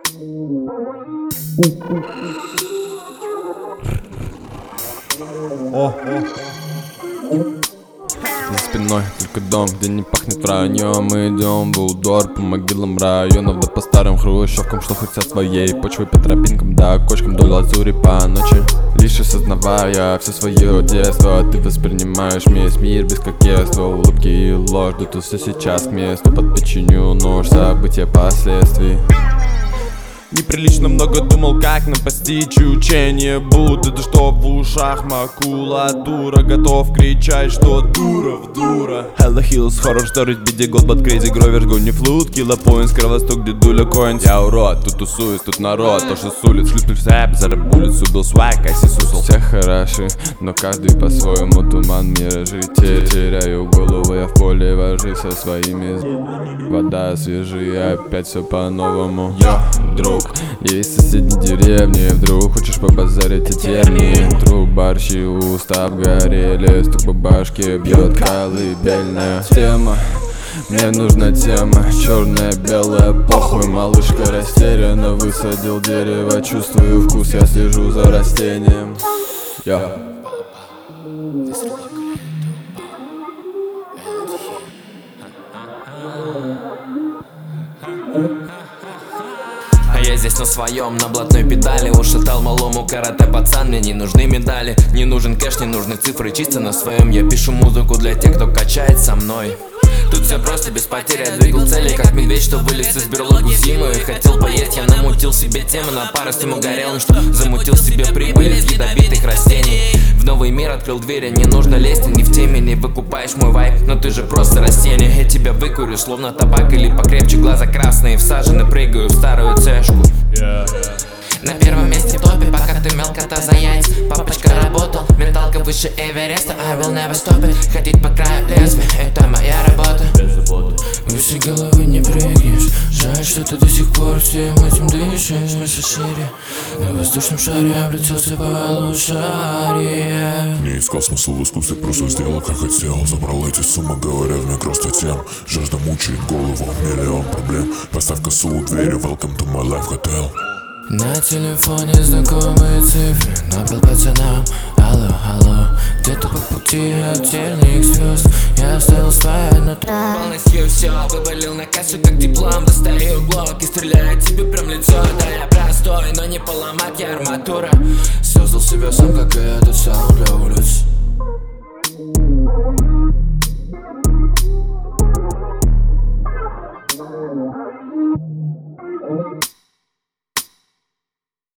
За спиной только дом, где не пахнет враньем. Мы идем в удор по могилам районов, да по старым хрущевкам, что хотят своей почвы, по тропинкам, да окошкам вдоль лазури по ночи. Лишь осознавая все свое детство, ты воспринимаешь весь мир без кокетства. Улыбки и ложь, да тут все сейчас к месту. Под печенью нож, события последствий. Неприлично много думал, как нам постичь учение Будды. Да что в ушах макулатура, готов кричать, что дура в дура. Hella Hills, horror stories, BD Gold, but crazy Grovers, Гонни флут, Килла Поинс, Кровосток, дедуля Коинс. Я урод, тут тусуюсь, тут народ, то что с улиц, шлюп сэп, зараб улицу, был свайк, аси сусул. Все хороши, но каждый по-своему, туман миражи. Теряю голову, я в поле вожи со своими. Вода свежая, опять все по-новому. Я друг, есть в соседней деревне, вдруг хочешь побазарить о тернии. Трубарщи уста обгорели, стук по башке бьет колыбельная тема. Мне нужна тема, черная, белая, похуй. Малышка растеряна, высадил дерево, чувствую вкус, я слежу за растением. А я здесь на своем, на блатной педали. Ушатал малому карате пацан, мне не нужны медали. Не нужен кэш, не нужны цифры, чисто на своем. Я пишу музыку для тех, кто качает со мной. Тут все просто без потерь, я двигал цели, как медведь, что вылез из берлоги зимой. Хотел поесть, я намутил себе тему, на пару ему горел, что замутил себе прибыль из ядовитых растений. В новый мир открыл двери, не нужно лезть, не в теме, не выкупаешь мой вайб, но ты же просто растение. Я тебя выкурю, словно табак или покрепче, глаза красные, всажены, прыгаю в старую цешку. На первом месте в топе, пока ты мелко-то за яйц. Папочка работал, менталка выше Эвереста. I will never stop it, ходить по краю лезвия, это моя работа. Выше головы не прыгнешь, жаль, что ты до сих пор всем этим дышишь. Выше шире, на воздушном шаре обратился в полушарие. Не искал смысл в искусстве, просто сделал как хотел. Забрал эти суммы, говоря в миг роста тем. Жажда мучает голову, миллион проблем. Поставь косу у двери, welcome to my life hotel. На телефоне знакомые цифры, набил пацанам. Алло, алло, где-то по пути от терних звезд я оставил свое нутро. Полностью все вывалил на кассу, как диплом. Достаю глок и стреляю тебе прям в лицо. Да, я простой, но не поломать я арматура. Создал себя сам, как и этот саунд для улиц.